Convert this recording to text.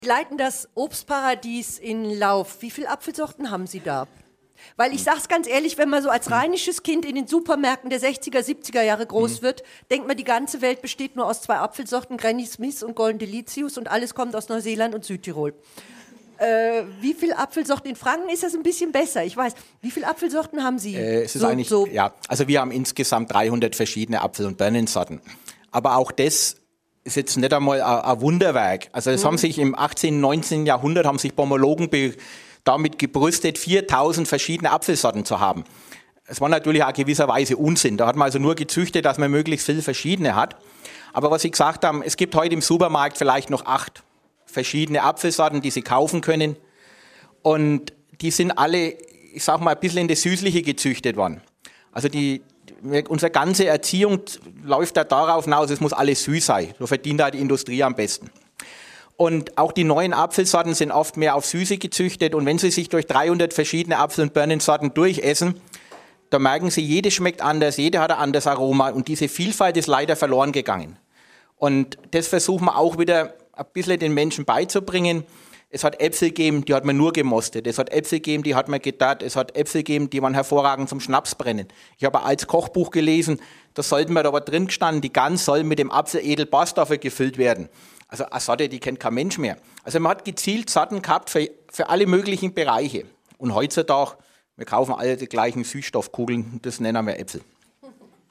Sie leiten das Obstparadies in Lauf. Wie viele Apfelsorten haben Sie da? Weil ich sag's ganz ehrlich, wenn man so als rheinisches Kind in den Supermärkten der 60er, 70er Jahre groß wird, denkt man, die ganze Welt besteht nur aus 2 Apfelsorten, Granny Smith und Golden Delicious, und alles kommt aus Neuseeland und Südtirol. Wie viele Apfelsorten? In Franken ist das ein bisschen besser, ich weiß. Wie viele Apfelsorten haben Sie? Also wir haben insgesamt 300 verschiedene Apfel- und Birnensorten. Aber auch das ist jetzt nicht einmal ein Wunderwerk. Also es haben sich im 18., 19. Jahrhundert haben sich Pomologen damit gebrüstet, 4000 verschiedene Apfelsorten zu haben. Es war natürlich auch gewisserweise Unsinn. Da hat man also nur gezüchtet, dass man möglichst viele verschiedene hat. Aber was Sie gesagt haben, es gibt heute im Supermarkt vielleicht noch 8 verschiedene Apfelsorten, die Sie kaufen können. Und die sind alle, ich sag mal, ein bisschen in das Süßliche gezüchtet worden. Also unsere ganze Erziehung läuft da darauf hinaus, es muss alles süß sein. So verdient da die Industrie am besten. Und auch die neuen Apfelsorten sind oft mehr auf Süße gezüchtet. Und wenn Sie sich durch 300 verschiedene Apfel- und Birnensorten durchessen, da merken Sie, jede schmeckt anders, jede hat ein anderes Aroma. Und diese Vielfalt ist leider verloren gegangen. Und das versuchen wir auch wieder ein bisschen den Menschen beizubringen. Es hat Äpfel gegeben, die hat man nur gemostet. Es hat Äpfel gegeben, die hat man gedarrt. Es hat Äpfel gegeben, die waren hervorragend zum Schnaps brennen. Ich habe als Kochbuch gelesen, da sollten wir aber drin gestanden, die Gans soll mit dem Apfeledel Bastaffe gefüllt werden. Also eine Sorte, die kennt kein Mensch mehr. Also man hat gezielt Sorten gehabt für alle möglichen Bereiche. Und heutzutage, wir kaufen alle die gleichen Süßstoffkugeln, das nennen wir Äpfel.